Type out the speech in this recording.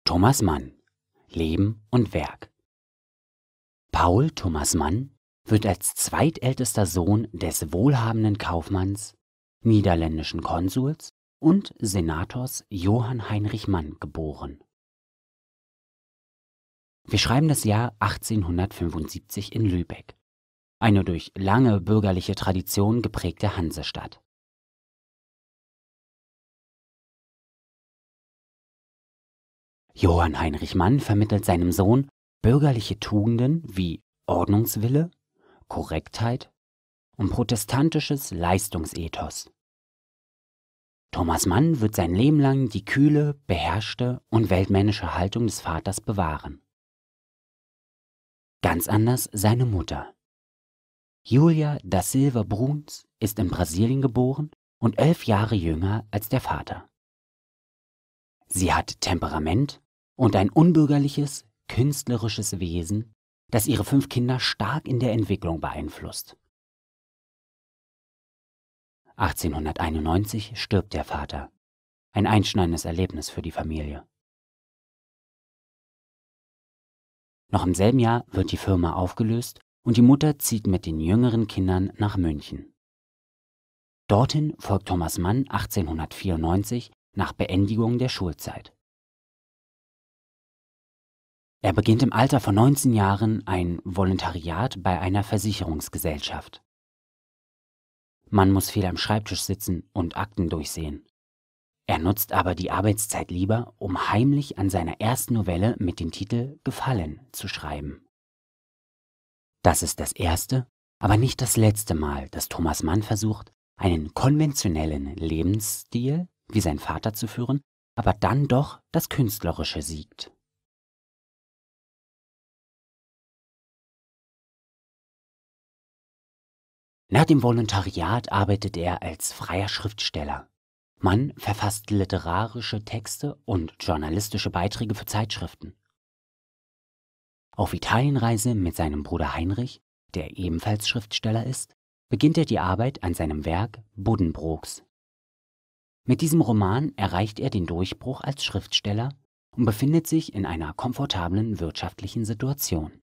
Thomas Mann. Leben und Werk. Paul Thomas Mann wird als zweitältester Sohn des wohlhabenden Kaufmanns, niederländischen Konsuls und Senators Johann Heinrich Mann geboren. Wir schreiben das Jahr 1875 in Lübeck, eine durch lange bürgerliche Tradition geprägte Hansestadt. Johann Heinrich Mann vermittelt seinem Sohn bürgerliche Tugenden wie Ordnungswille, Korrektheit und protestantisches Leistungsethos. Thomas Mann wird sein Leben lang die kühle, beherrschte und weltmännische Haltung des Vaters bewahren. Ganz anders seine Mutter. Julia da Silva Bruns ist in Brasilien geboren und 11 Jahre jünger als der Vater. Sie hat Temperament und ein unbürgerliches, künstlerisches Wesen, das ihre 5 Kinder stark in der Entwicklung beeinflusst. 1891 stirbt der Vater, ein einschneidendes Erlebnis für die Familie. Noch im selben Jahr wird die Firma aufgelöst und die Mutter zieht mit den jüngeren Kindern nach München. Dorthin folgt Thomas Mann 1894 nach Beendigung der Schulzeit. Er beginnt im Alter von 19 Jahren ein Volontariat bei einer Versicherungsgesellschaft. Mann muss viel am Schreibtisch sitzen und Akten durchsehen. Er nutzt aber die Arbeitszeit lieber, um heimlich an seiner ersten Novelle mit dem Titel »Gefallen« zu schreiben. Das ist das erste, aber nicht das letzte Mal, dass Thomas Mann versucht, einen konventionellen Lebensstil wie sein Vater zu führen, aber dann doch das Künstlerische siegt. Nach dem Volontariat arbeitet er als freier Schriftsteller. Mann verfasst literarische Texte und journalistische Beiträge für Zeitschriften. Auf Italienreise mit seinem Bruder Heinrich, der ebenfalls Schriftsteller ist, beginnt er die Arbeit an seinem Werk Buddenbrooks. Mit diesem Roman erreicht er den Durchbruch als Schriftsteller und befindet sich in einer komfortablen wirtschaftlichen Situation.